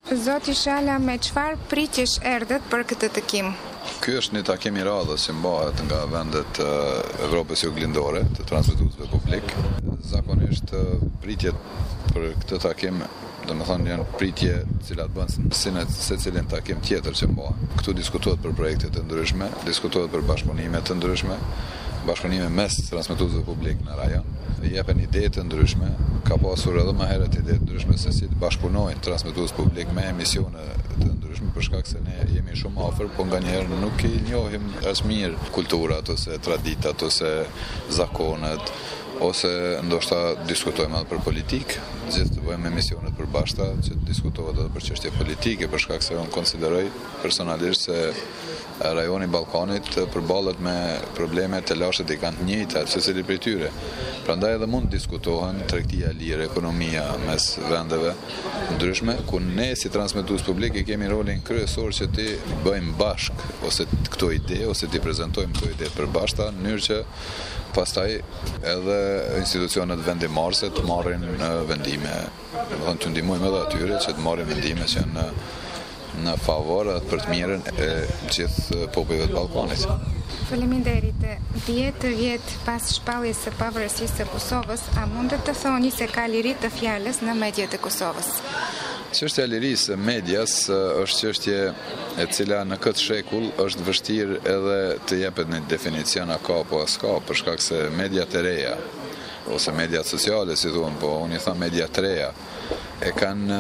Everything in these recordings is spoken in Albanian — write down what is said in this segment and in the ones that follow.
Zoti Shala, me çfarë pritjesh erdhët për këtë takim? Ky është një takim i radhës që mbahet nga vendet Evropës juglindore të transmetuesve publik. Zakonisht pritjet për këtë takim, domethënë janë pritje të cilat bëhen si në secilin takim tjetër që mbahet. Këtu diskutohet për projekte të ndryshme, diskutohet për bashkëpunime të ndryshme, bashkëpunime mes transmetuesve publik në rajon. Jepen ide të ndryshme, ka pasur edhe më herët ide të ndryshme se si të bashkëpunojnë transmetues publik me emisione të ndryshme, për shkak se ne jemi shumë afër, po nganjëherë nuk i njohim as mirë kulturat ose traditat ose zakonet, ose ndoshta diskutojmë edhe për politikë, gjithë të bëjmë emisionet përbashkëta që diskutohet edhe për çështje politike, për shkak se unë konsideroj personalisht se rajoni i Ballkanit përballet me probleme të lashët i kanë të njëjta secili prej tyre. Prandaj edhe mund të diskutohen tregtia e lirë, ekonomia mes vendeve ndryshme, ku ne si transmetues publik kemi rolin kryesor që ti bëjmë bashk ose këto ide ose ti prezantojmë këto ide përbashkëta në mënyrë që pastaj edhe institucionet vendimarrëse të marrin vendime, domethënë të ndihmojmë edhe atyre që të marrin vendime që janë në favor dhe për të mirën e gjithë popujve të Ballkanit. Faleminderit. 10 vjet pas shpalljes së pavarësisë së Kosovës, a mundet të thoni se ka liri të fjalës në mediat e Kosovës? Çështja e lirisë së medias është çështje e cila në këtë shekull është vështirë edhe të jepet një definicion a ka apo s'ka, për shkak se mediat e reja ose mediat sociale, si thuan, po unë i them media të reja, e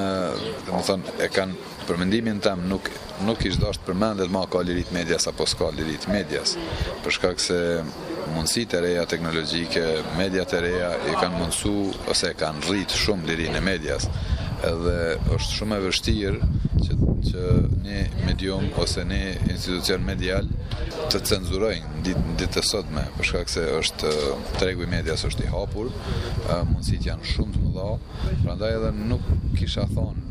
kanë për mendimin tim nuk ish dashur përmendet ma ka lirit medias apo s'ka lirit medias, për shkak se mundësitë e reja teknologjike, mediat e reja i kanë mundësu ose kanë rrit shumë lirinë e medias, edhe është shumë e vështirë që një medium ose një institucion medial të cenzurojnë në ditë të sotme, për shkak se është tregu i medias është i hapur, mundësitë janë shumë të mëdha, prandaj edhe nuk kisha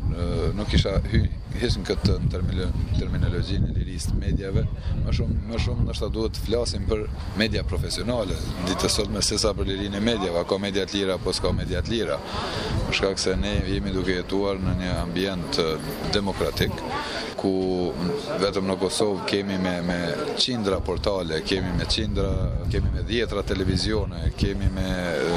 hyrë këtë terminologjinë e lirisë të mediave, më shumë ndoshta duhet të flasim për media profesionale, në ditë të sotme sesa për lirinë e mediave, ka media të lira apo s'ka media të lira, për shkak se ne jemi duke jetuar në një ambient demokratik, ku vetëm në Kosovë kemi me qindra portale, kemi me dhjetra televizione, kemi me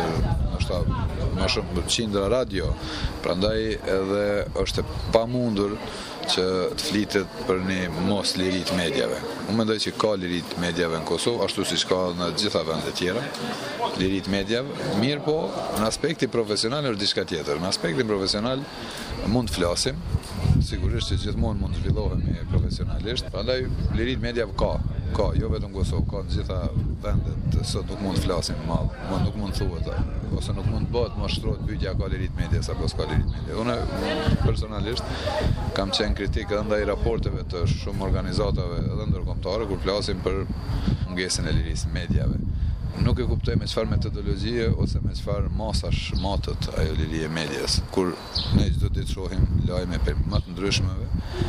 më shumë qindra radio, prandaj edhe është pamundur që të flitet për një mos liri të medjave. Unë mendoj që ka liri të medjave në Kosovë, ashtu siç ka në gjitha vendet tjera, liri të medjave, mirë po, në aspekti profesional është diçka tjetër. Në aspektin profesional mund të flasim, sigurisht që gjithmonë mund të zhvillohemi profesionalisht, prandaj liri të medjave ka, jo vetëm Kosovë, ka në gjitha vendet, sot nuk mund të flasim nuk mund të thuhet, ose nuk mund të bëhet më shtrohet pyetja ka liri të medias apo s'ka liri të medias. Unë personalisht kam qenë kritik edhe ndaj raporteve të shumë organizatave edhe ndërkombëtare kur flasim për mungesën e lirisë të mediave. Nuk e kuptoj me çfarë metodologjie ose me çfarë masash matet ajo liri e medias, kur ne çdo ditë shohim lajme më të ndryshmeve,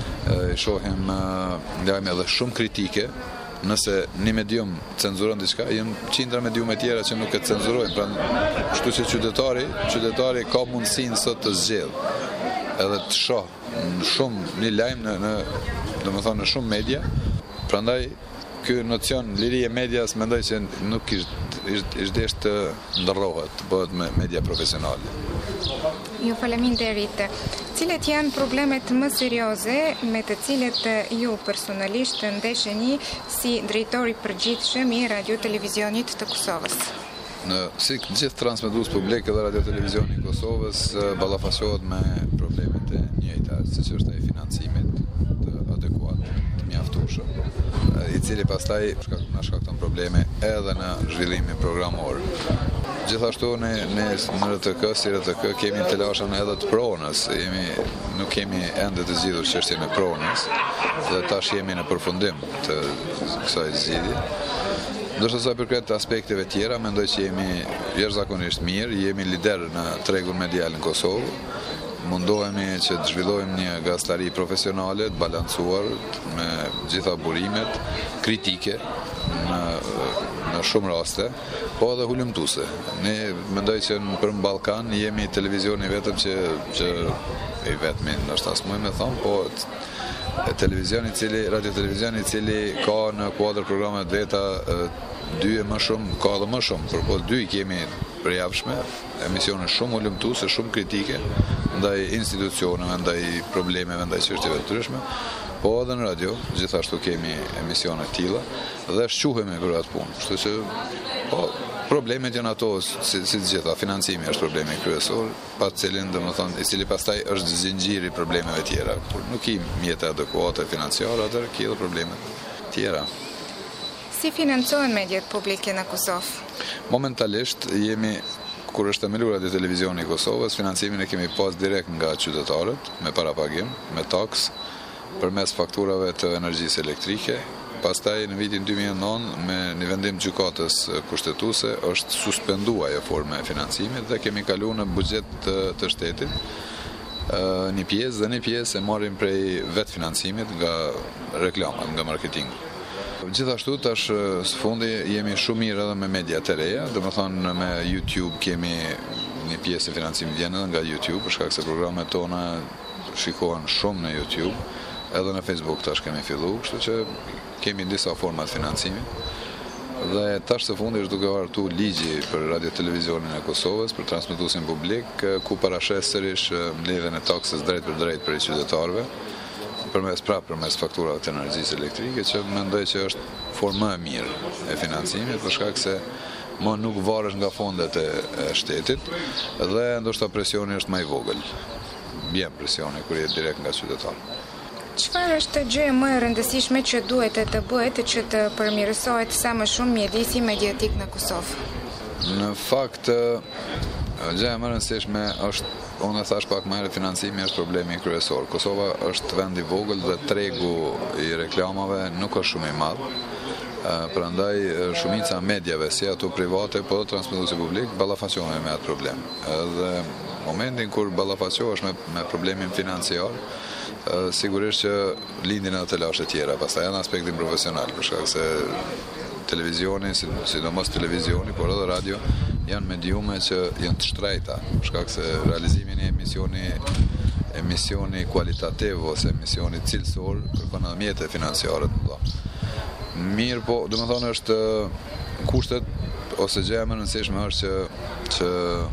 shohim lajme edhe shumë kritike. Nëse një medium cenzuron diçka, janë qindra mediume tjera që nuk e cenzurojnë. Pra, kështu që qytetari ka mundësinë sot të zgjedhë edhe të shoh një lajm në shumë media. Prandaj ky nocion liri e medias mendoj që nuk ish të ndërrohet, të bëhet me media profesionale. Ju faleminderit. Cilat janë problemet më serioze me të cilet ju personalisht ndesheni si drejtori përgjithshëm i radio-televizionit të Kosovës? Si gjithë transmetues publik edhe radio-televizioni i Kosovës ballafaqohet me problemet e njëjta, siç është ai financimit të adekuat, të mjaftueshëm, i cili pastaj na shkakton probleme edhe në zhvillimin programor. Gjithashtu në RTK, si RTK, kemi të lashën edhe të pronës, nuk kemi ende të zgjidhur çështjen e pronës, dhe tash jemi në përfundim të kësaj zgjidhje. Ndërsa sa përket aspekteve tjera, mendoj që jemi jashtëzakonisht mirë, jemi lider në tregun medial në Kosovë, mundohemi që të zhvillojmë një gazetari profesionale, të balancuar me gjitha burimet, kritike në në shumë raste, po edhe hulumtuese. Ne mendoj që për në Ballkan jemi televizioni vetëm që i vetmi, ndoshta s'mund me thonë, po radiotelevizioni i cili ka në kuadër programe të veta dy e më shumë, ka edhe më shumë, por po dy i kemi përjapshme, emisione shumë hulumtuese, shumë kritike ndaj institucioneve, ndaj problemeve, ndaj çështjeve të ndryshme. Po edhe në radio, gjithashtu kemi emisione të tilla dhe shquhemi për atë punë. Kështu që po problemet janë ato si të gjitha, financimi është problemi kryesor, pa cilin domethënë i cili pastaj është zinxhiri i problemeve tjera. Kur nuk i mjete adekuate financiare, atëherë ka edhe probleme tjera. Si financohen mediat publike në Kosovë? Momentalisht jemi, kur është themeluar radiotelevizioni i Kosovës, financimin e kemi pas direkt nga qytetarët, me parapagim, me taks, përmes fakturave të energjisë elektrike. Pastaj në vitin 2009 me një vendim gjykatës kushtetuese është suspenduar ajo formë e financimit dhe kemi kaluar në buxhet të shtetit. Një pjesë dhe një pjesë e marrim prej vetë financimit nga reklamat, nga marketingu. Gjithashtu tash së fundi jemi shumë mirë edhe me media të reja, domethënë me YouTube kemi një pjesë e financimit vjen edhe nga YouTube, për shkak se programet tona shikohen shumë në YouTube, edhe në Facebook tash kemi filluar, kështu që kemi disa forma të financimit. Dhe tash së fundi është duke hartu ligji për radiotelevizionin e Kosovës për transmetuesin publik, ku parashes sërish mbledhjen e taksës drejt për drejt për qytetarëve, përmes fakturave të energjisë elektrike, që mendoj që është forma e mirë e financimit, për shkak se më nuk varesh nga fondet e shtetit dhe ndoshta presioni është më i vogël. Bjen presioni kur je direkt nga qytetarët. Çfarë është gjëja më e rëndësishme që duhet të bëhet që të përmirësohet sa më shumë mjedisi mediatik në Kosovë? Në fakt, gjëja më e rëndësishme është, unë thash pak më herët, financimi është problemi kryesor. Kosova është vend i vogël dhe tregu i reklamave nuk është shumë i madh. Prandaj shumica mediave, si ato private, po dhe transmetuesi publik, ballafaqohen me atë problem. Edhe momentin kur ballafaqohesh me problemin financiar, sigurisht që lindin edhe të lashe tjera, pastaj janë aspektin profesional, për shkak se televizioni, sidomos televizioni, por edhe radio, janë mediume që janë të shtrejta, për shkak se realizimin e emisioni kualitativ ose emisioni cilësor kërkon edhe mjete financiare të mëdha. Mirë, po, domethënë është kushtet ose gjëja më e rëndësishme është që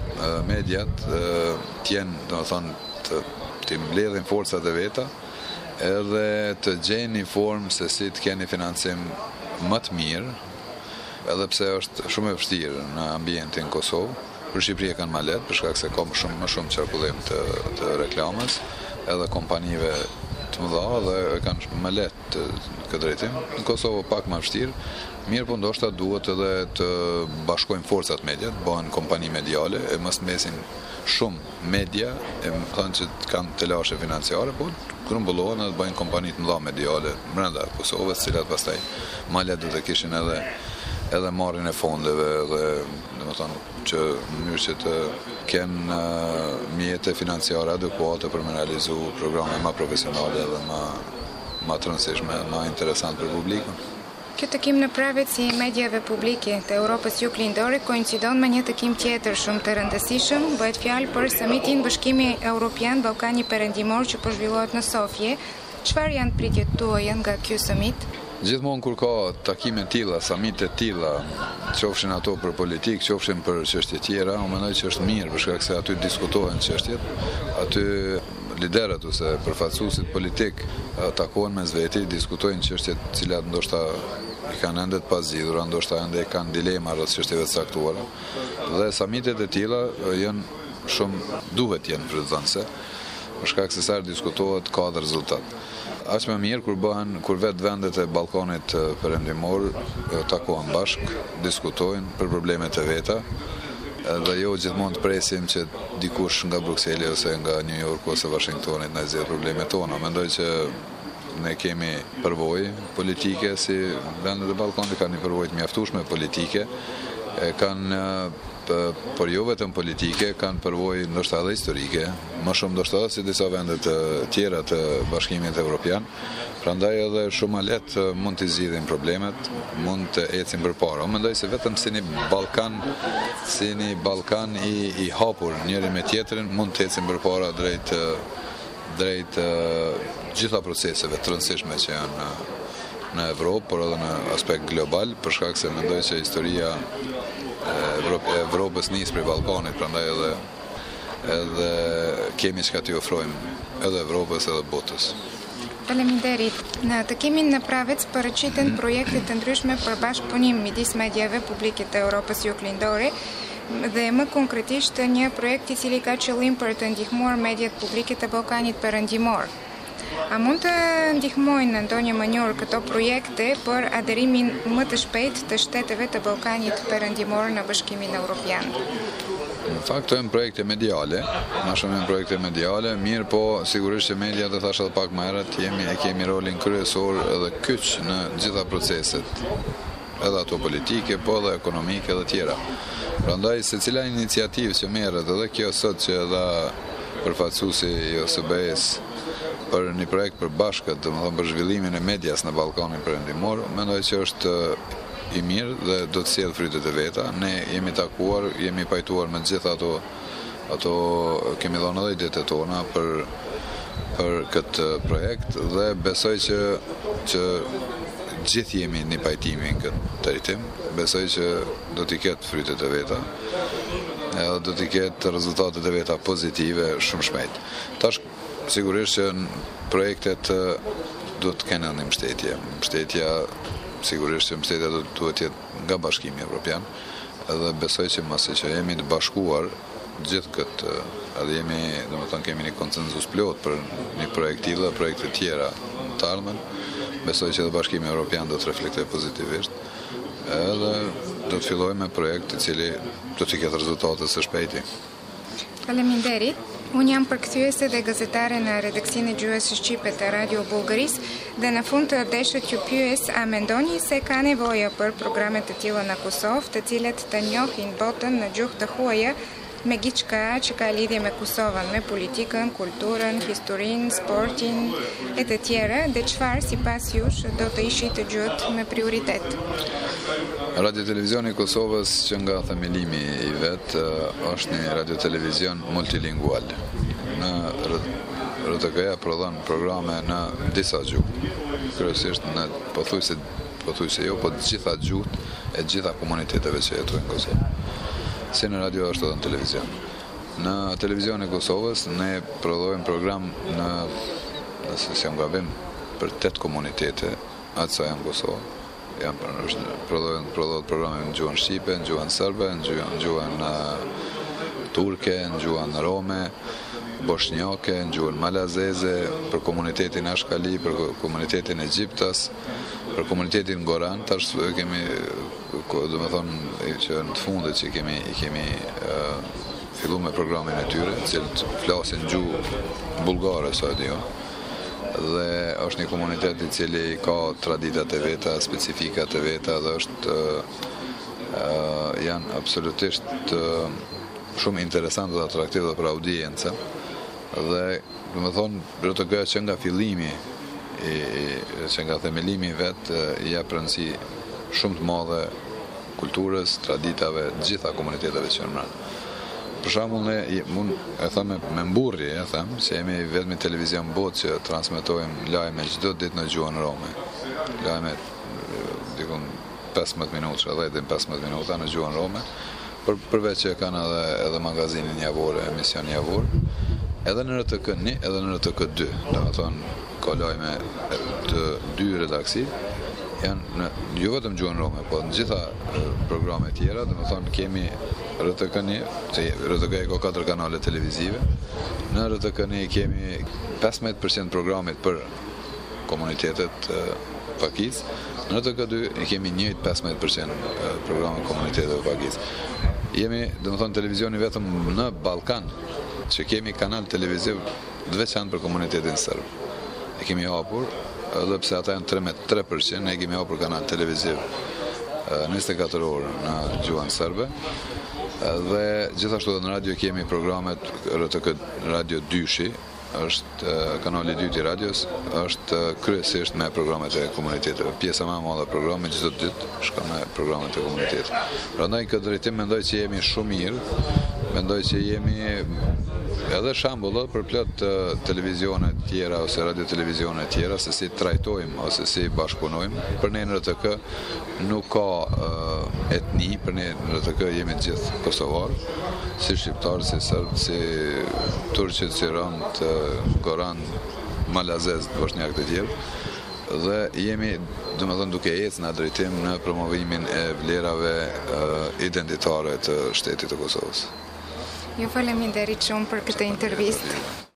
mediat t'jenë, domethënë, të mbledhin forcat e veta edhe të gjejnë një formë se si të keni financim më të mirë, edhe pse është shumë e vështirë në ambientin Kosovë. Për Shqipëri kanë më lehtë, për shkak se ka më shumë qarkullim të reklamës, edhe kompanive të mëdha dhe kanë më lehtë këtë drejtim. Në Kosovë pak më vështirë, mirë, po ndoshta duhet edhe të bashkojnë forcat mediat, bëhen kompani mediale, e mos mesin shumë media, e më thënë që kanë të lashe financiare, po grumbullohen edhe bëjnë kompani të mëdha mediale brenda Kosovës, cilat pastaj më lehtë do të kishin edhe marrjen e fondeve dhe domethënë që në mënyrë që të kenë mjete financiare adekuate për me realizu programe më profesionale dhe më të rëndësishme, më interesant për publikun. Kjo takim në pravësi mediave publike të Europës Juglindore koincidon me një takim tjetër shumë të rëndësishëm, bëhet fjalë për samitin Bashkimi Evropian Ballkani Perëndimor që po zhvillohet në Sofje. Çfarë janë pritjet tuaja nga ky samit? Gjithmonë kur ka takime tilla, samite tilla, qofshin ato për politikë, qofshin për çështje tjera, unë mendoj që është mirë, për shkak se aty diskutohen çështjet, aty liderët ose përfaqësuesit politik takohen mes veti, diskutojnë çështjet të cilat ndoshta i kanë ende të pazgjidhura, ndoshta ende kanë dilema rreth çështjeve të caktuara. Dhe samitet e tilla duhet jenë frymëdhënëse, për shkak se sa diskutohet ka dhe rezultat. Aq më mirë kur vetë vendet e Ballkanit Perëndimor takohen bashk, diskutojnë për problemet e veta, dhe jo gjithmonë të presim që dikush nga Brukseli ose nga New York ose Washingtonit na zgjidh problemet tona. Mendoj që ne kemi përvojë politike, si vendet e Ballkanit kanë një përvojë të mjaftueshme politike, kanë por jo vetëm politike, kanë përvojë ndoshta edhe historike, më shumë ndoshta se disa vende të tjera të Bashkimit Evropian. Prandaj edhe shumë më lehtë mund të zgjidhin problemet, mund të ecin përpara. Unë mendoj se vetëm si një Ballkan i hapur njëri me tjetrin mund të ecin përpara drejt gjitha proceseve të rëndësishme që janë në Evropë, por edhe në aspekt global, për shkak se mendoj që historia e Evropës nis prej Ballkanit, prandaj edhe kemi çka t'i ofrojmë edhe Evropës edhe botës. Faleminderit. Në takimin në Pravec paraqiten projekte të ndryshme për bashkëpunim midis mediave publike të Europës Juglindore dhe më konkretisht një projekt i cili ka qëllim për të ndihmuar mediat publike të Ballkanit Perëndimor. A mund të ndihmojnë në ndonjë mënyrë këto projekte për aderimin më të shpejt të shteteve të Ballkanit Perëndimor në Bashkimin Evropian? Në fakt, këto janë projekte mediale, ma shumë janë projekte mediale, mirë po sigurisht që media të thashë edhe pak më herët, kemi rolin kryesor edhe kyç në gjitha proceset, edhe ato politike, po edhe ekonomike dhe tjera. Prandaj secila iniciativë që merret, edhe kjo sot që edhe përfaqësuesi i OSBE-s për një projekt për bashkët, domethënë për zhvillimin e medias në Ballkanin Perëndimor, mendoj që është i mirë dhe do të sjellë frytet e veta. Ne jemi takuar, jemi pajtuar me gjitha ato kemi dhënë edhe idetë tona për këtë projekt dhe besoj që gjithë jemi në pajtimi në këtë drejtim. Besoj që do t'i ketë frytet e veta. Edhe do t'i ketë rezultatet e veta pozitive shumë shpejt. Tash sigurisht që projektet do të kenë një mbështetje. Sigurisht që mbështetja duhet jetë nga Bashkimi Evropian, edhe besoj që masi që jemi të bashkuar gjithë këtë, edhe kemi një konsenzus plot për një projekt tillë dhe projekte tjera të ardhmen, besoj që edhe Bashkimi Evropian do të reflektojë pozitivisht, edhe do të fillojmë me projekt i cili do të ketë rezultate së shpejti. Faleminderit. Unë jam përkthyese dhe gazetare në redaksinë e gjuhës shqipe të Radio Bullgarisë dhe në fund të deshet ju pyes a mendoni se ka nevojë për programe të tilla në Kosovë, të cilat të njohin botën në gjuhë të huaja me gjithçka që ka lidhje me Kosovën, me politikën, kulturën, historinë, sportin e të tjera, dhe çfarë sipas jush do të ishit të gjuhët me prioritet? Radio Televizioni i Kosovës që nga themelimi i vet është një radio televizion multilingual. Në RTK-ja prodhon programe në disa gjuhë. Kryesisht në pothuajse jo, po të gjitha gjuhët e gjitha komuniteteve që jetojnë në Kosovë. Si në radio ashtu edhe në televizion. Në televizion e Kosovës ne prodhojmë program nëse jam gabim, për 8 komunitete, atë sa janë Kosovë. Prodhohet programe në gjuhën shqipe, në gjuhën serbe, në gjuhën turke, në gjuhën rome, boshnjake, në gjuhën malazeze, për komunitetin Ashkali, për komunitetin Egjiptas, për komunitetin Goran. Tash kemi, domethënë që në të fundit që kemi filluar me programin e tyre, cilët flasin gjuhë bullgare sa diu. Dhe është një komunitet i cili ka traditat e veta, specifikat e veta dhe janë absolutisht shumë interesant dhe atraktiv dhe për audiencë. Dhe domethënë RTK që nga fillimi që nga themelimi vet ja rëndësi shumë të madhe kulturës, traditave, gjitha komuniteteve që janë. Për shembull e them me mburrje, se jemi vetëm televizion botë që transmetojmë lajme çdo ditë në gjuhën rome. Lajme dikon 15 minuta, 10-15 minuta në gjuhën rome, përveç që kanë edhe magazinin javor, emision javor, edhe në RTK1, edhe në RTK2, domethënë ka lajme të 2 redaksi, janë jo vetëm gjuhën rome, po në gjitha programe tjera, domethënë kemi RTK1, RTK ka 4 kanale televizive, në RTK1 kemi 15% programit për komunitetet pakis, në RTK2 kemi njëjtë 15% programit komunitetet pakis. Jemi, domethënë, televizioni vetëm në Ballkan, që kemi kanal televiziv të veçantë për komunitetin serb. E kemi hapur, edhe pse ata janë 3%, ne kemi hapur kanal televiziv 24 orë në gjuhën serbe. Dhe gjithashtu në radio kemi programet RTK Radio Dyshi, është kanali 2 i radios, është kryesisht me programet e komuniteteve. Pjesa më e madhe e programit çdo ditë shkon me programet e komunitetit. Prandaj këtë drejtim mendoj që jemi shumë mirë, mendoj që jemi edhe shembull për plot televizione tjera ose radio-televizione tjera se si trajtojmë ose si bashkëpunojmë. Për ne në RTK nuk ka etni, për ne në RTK jemi gjithë kosovarë, si shqiptarë, si serbë, si turqit, si rënd, goran, malazez, bosnjak të tjerë. Dhe jemi, domethënë, duke ecë në drejtim në promovimin e vlerave identitare të shtetit të Kosovës. Ju faleminderit shumë për këtë intervistë.